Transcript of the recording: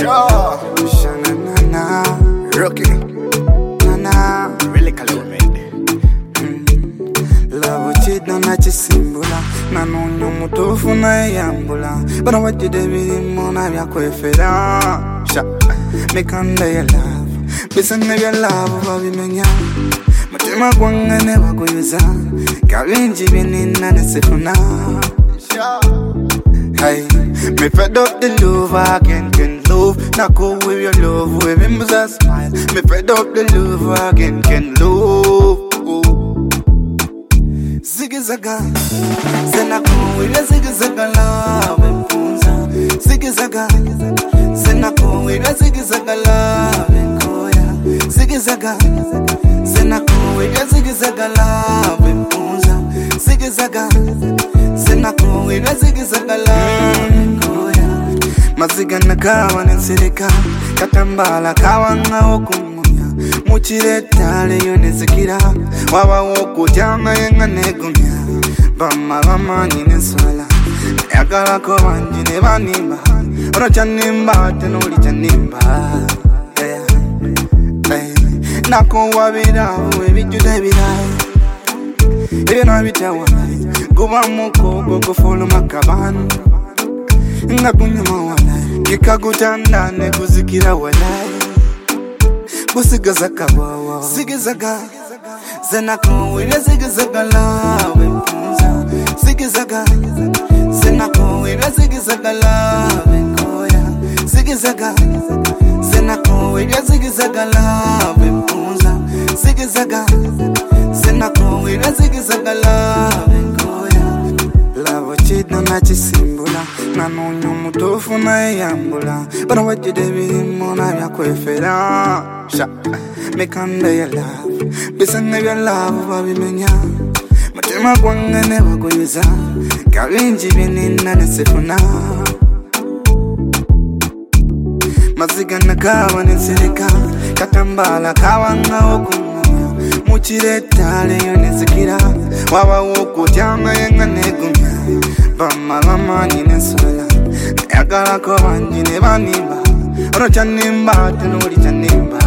Sure. Sha-na-na-na. Rookie. Na-na. Really calibrated. Love chidna na chisimbula. Nanonyo mutofu na yambula. But what did they be mona ya kwefera? Sha. Mekanda ya love. Bisane ya love babi menya. Matema kwangane wakuyuza. Kalinji binina nesefuna. Sha. Hey, me fed up the love again, can love. Not go with your love, with him was a smile. Me fed up the love again, can love. Ziggy zaga, sena go with a ziggy zaga love and punza. Ziggy zaga, sena go with a ziggy zaga love and koya. Ziggy zaga, sena go with a ziggy zaga love and punza. Ziggy zaga. Senako ila zigizagala koya maziga nakawa nsirika katambala kawa ngaho kumunya muchiretale yonezekira waba wokujanga yenga negumya bama nyine swala yakala ko banjine banimba orocha nimba tenoli chanimba nako wabira webijude birai ina bitawa Guba moko go follow makaban Nga kunyuma walai Kikagutanda ne kuzikira walai Busigazaga wawa Zigizaga Zenako wile zigizaga lawe mpunza Zigizaga Zenako wile zigizaga lawe koya Zigizaga Zenako wile zigizaga lawe mpunza Zigizaga Zenako wile zigizaga lawe Love chidna na chisimbula Nanonyo mutofu na yambula Bana wajide mona ya kwefera Sha, mekanda ya love Bisane ya love babi menya Matema kwangane wakuyuza Kalinji binina nesefuna Maziga nakawa nsirika Katambala kawa ngaho kumunya Muchiretale yonezekira Waba wokujanga yenga negumya Bama nyine swala Yakala ko banjine banimba Orocha nimba tenoli chanimba